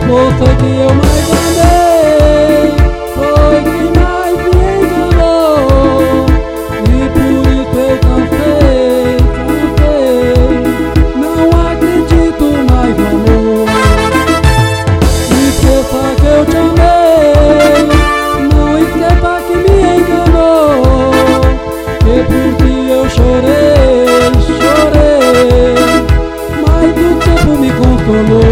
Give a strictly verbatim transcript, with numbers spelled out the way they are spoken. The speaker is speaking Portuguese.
Moça que eu mais amei foi que mais me enganou, e por isso eu cansei, cansei. Não acredito mais no amor. Esqueça que eu te amei, não esqueça que me enganou, e por ti eu chorei, chorei, mas o tempo me consolou.